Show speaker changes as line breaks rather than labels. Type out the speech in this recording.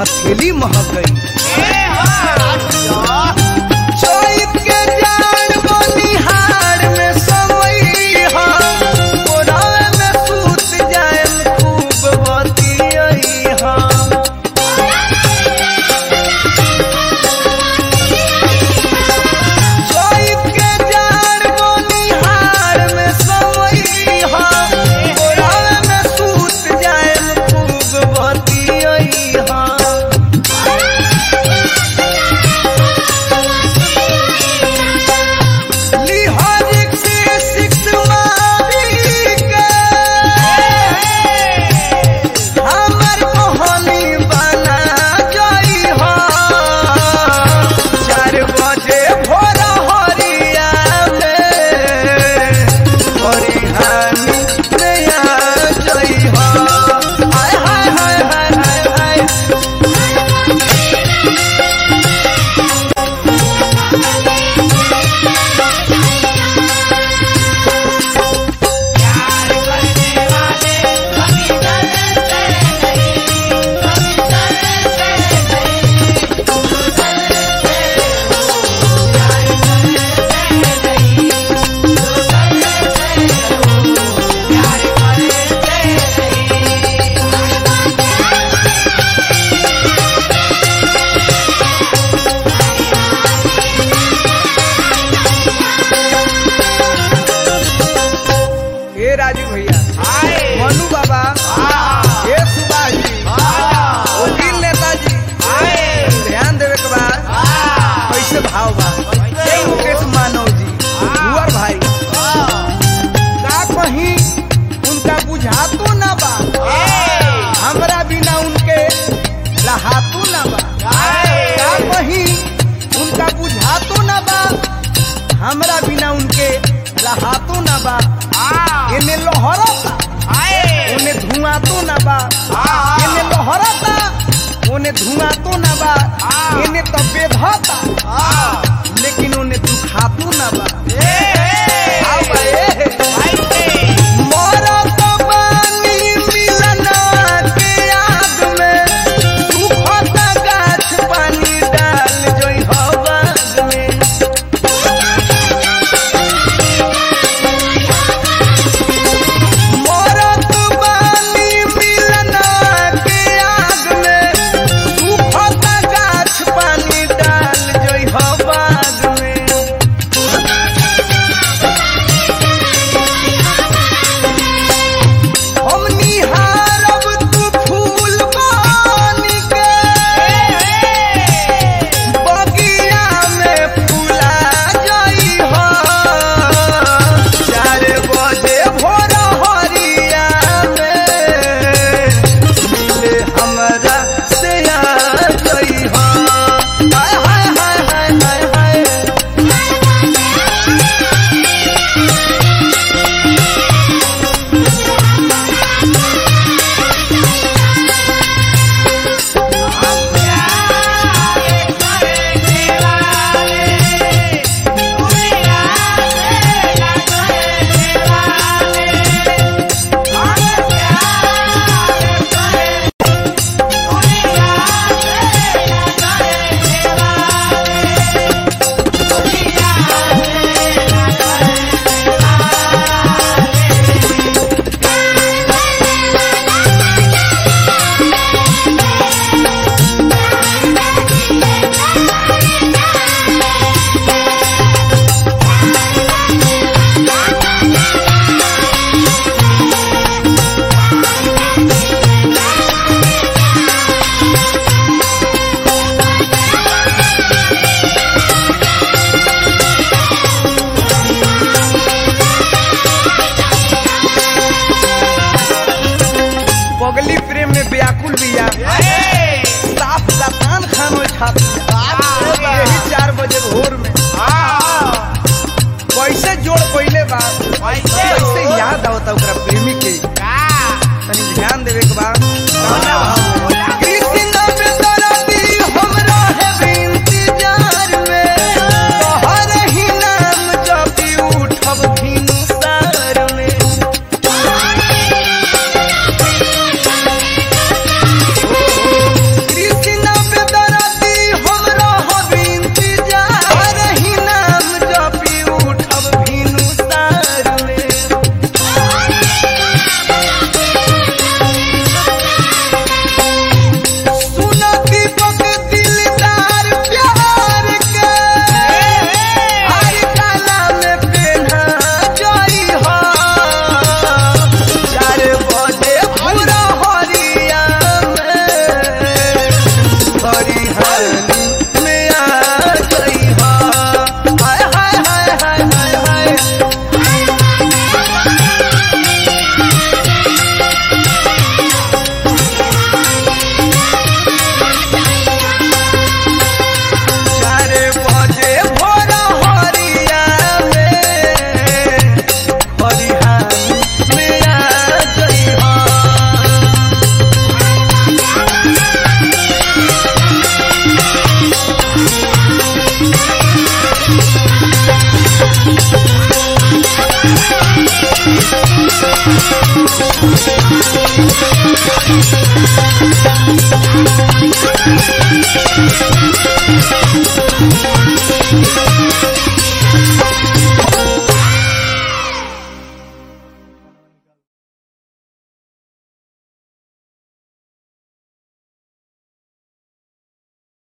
हथेली महक गई। चैत के जाड़ बनिहार में समैहा, ओरावे में सूत जाएम खूब बतियैहा। चैत के जाड़ बनिहार में समैहा, ओरावे में सूत जाएम खूब बतियैहा। लिहाजिक से सिक्स मारी के हमर मोहनी बना जइहा। 4 बजे भोर हरिया में हरिहानी में आ जइहा। हाय हाय हाय हाय हाय हाय। हे राजू भैया, मनु बाबा, हे सुभाष जी, वकील नेताजी, ध्यान देवे के बाद कैसे भाव बा। हे मुकेश मानव जी, कुंवर भाई, का कहीं उनका बुझातो ना बा, हमरा बिना उनके रहातो ना बा। का कहीं उनका बुझातो ना बा, हमरा बिना उनके रहातो ना बा। एने लोहरता, ओने धुआं तो ना बा। एने लोहरता, ओने धुआं तो ना बा। एने तो बेधता,